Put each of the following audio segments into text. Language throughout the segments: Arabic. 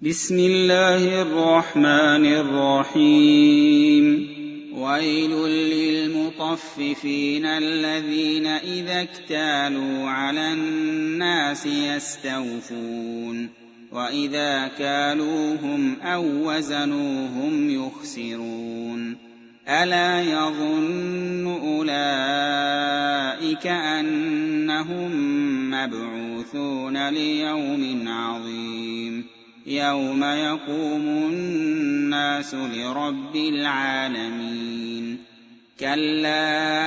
بسم الله الرحمن الرحيم. ويل للمطففين الذين إذا اكتالوا على الناس يستوفون وإذا كالوهم أو وزنوهم يخسرون ألا يظن أولئك أنهم مبعوثون ليوم عظيم يوم يقوم الناس لرب العالمين. كلا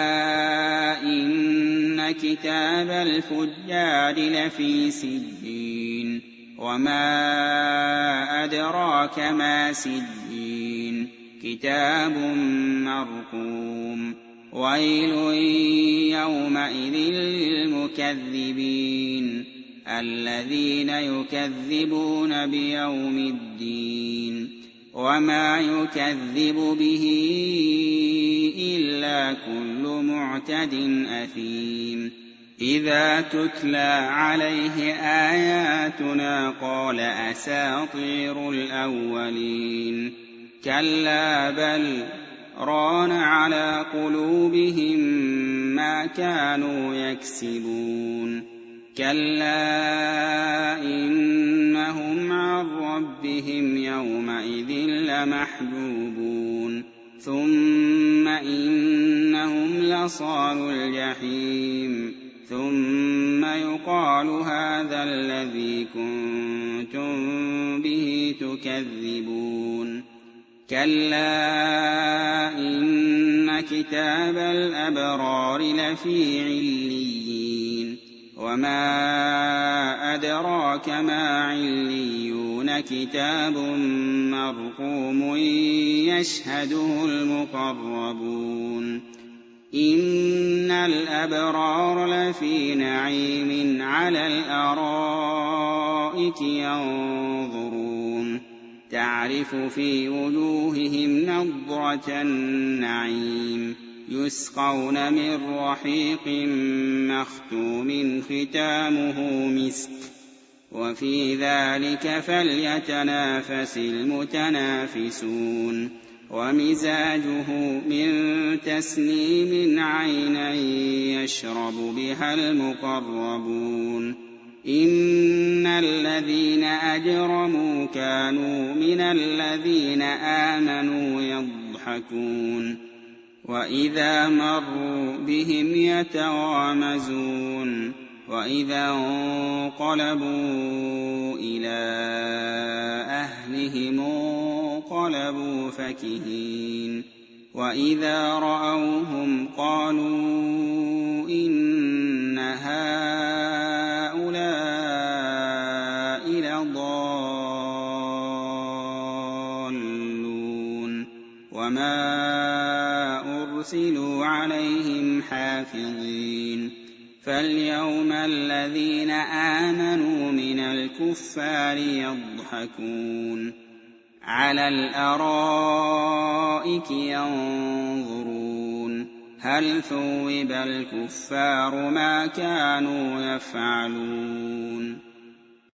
إن كتاب الفجار لفي سجين وما أدراك ما سجين كتاب مرقوم. ويل يومئذ للمكذبين الذين يكذبون بيوم الدين وما يكذب به إلا كل معتد أثيم. إذا تتلى عليه آياتنا قال أساطير الأولين. كلا بل ران على قلوبهم ما كانوا يكسبون. كلا إنهم عن ربهم يومئذ لمحجوبون ثم إنهم لصالو الجحيم ثم يقال هذا الذي كنتم به تكذبون. كلا إن كتاب الأبرار لفي عليين وما أدراك ما عليون كتاب مرقوم يشهده المقربون. إن الأبرار لفي نعيم على الأرائك ينظرون تعرف في وجوههم نضرة النعيم يسقون من رحيق مختوم ختامه مسك وفي ذلك فليتنافس المتنافسون. ومزاجه من تسنيم عينا يشرب بها المقربون. إن الذين أجرموا كانوا من الذين آمنوا يضحكون وإذا مروا بهم يتغامزون وإذا انقلبوا إلى أهلهم انقلبوا فكهين وإذا رأوهم قالوا إن هؤلاء لضالون وما أرسلوا عليهم حافظين. فاليوم الذين آمنوا من الكفار يضحكون على الأرائك ينظرون هل ثوب الكفار ما كانوا يفعلون.